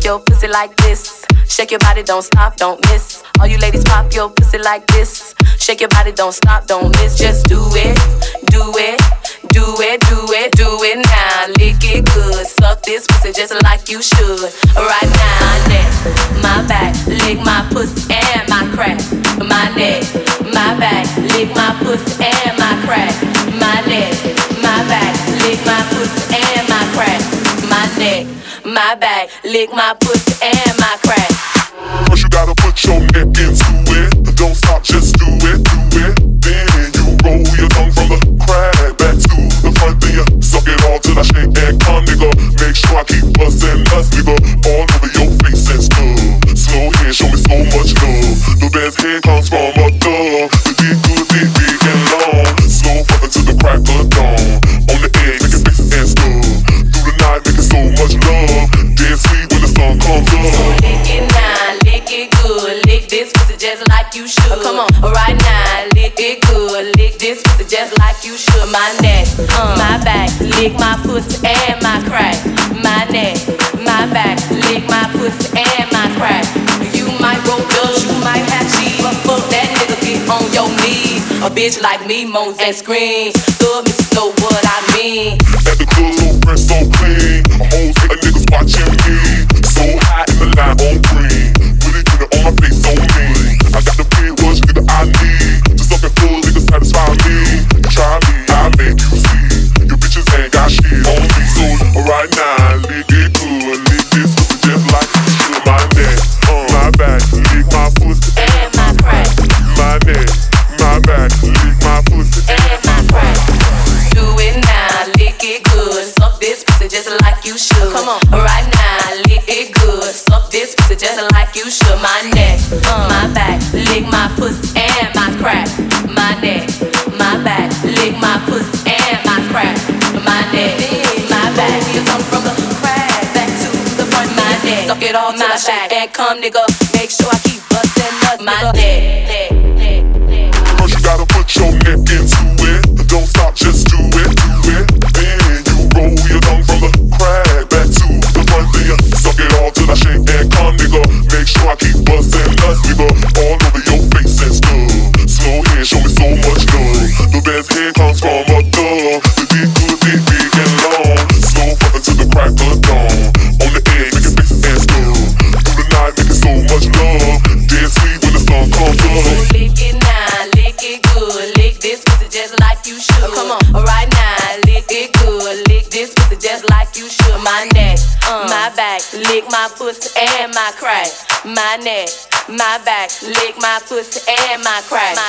your pussy like this. Shake your body, don't stop, don't miss. All you ladies pop your pussy like this. Shake your body, don't stop, don't miss. Just do it, do it, do it, do it, do it now. Lick it good, suck this pussy just like you should. Right now, my neck, my back, lick my pussy and my crack. My neck, my back, lick my pussy and my crack. My neck, my back, lick my pussy and my crack. My neck, my back, lick my pussy and my crack. First you gotta put your neck into it. Don't stop, just do it, do it. Then you roll your tongue from the crack back to the front. Then you suck it all till I shake and come, nigga. Make sure I keep bustin' us, nigga. All over your face and stuff. Slow hand, show me so much love. The best head comes from a thug. The dick good, dick big and long. Slow fuckin' to the crack of dawn. On the edge, making faces and stuff. Through the night, making so much love. Dead sleep when the sun comes up. So lick it now, lick it good. Lick this pussy just like you should. Come on, right now, lick it good. Lick this pussy just like you should. My neck, my back, lick my pussy and my crack. My neck, my back, lick my pussy and my crack. You might roll dubs, you might have cheese, but fuck that nigga, get on your knees. A bitch like me moans and screams. Thug me to know what I mean. At the club, so fresh, so clean. A whole thing of niggas watching me. So high in the line on green. With it on my face, so mean. I got the big rush, nigga, I need. Just suckin' full, nigga, satisfy me. You try me, I make you see. Your bitches ain't got shit on me. So right now, lick it good. Lick this pussy just like you should. My neck, my back, lick my pussy and my crack. My neck, my back, lick my pussy and my crack. Do it now, lick it good. Suck this pussy just like you should. Come on, right now, lick it good. Suck this pussy just like you should. My neck, my back, lick my pussy and my crack. My neck, my back, lick my pussy and my crack. My neck, my back, you come from the crack back to the front. My neck, suck it all till I shake and come, nigga. Make sure I keep bustin' nuts. My neck. First you gotta put your neck into it. Don't stop, just do it, do it. Then you roll your tongue from the crack back to the front. Then you suck it all till I shake and come, nigga. Make sure I keep bustin' us, nigga. All over your face and stuff. Slow hand, show me so much love. The best head comes from a thug. The dick good, dick big and long. Slow fuckin' to the crack of dawn. On the edge, making faces and stuff. Through the night, making so much love. Dead sleep when the sun comes up. So lick it now, lick it good. Lick this pussy just like you should. Come on, right now, lick it good. Lick this pussy just like you should. My neck, my back, lick my pussy and my crack. My neck, my back, lick my pussy and my crack.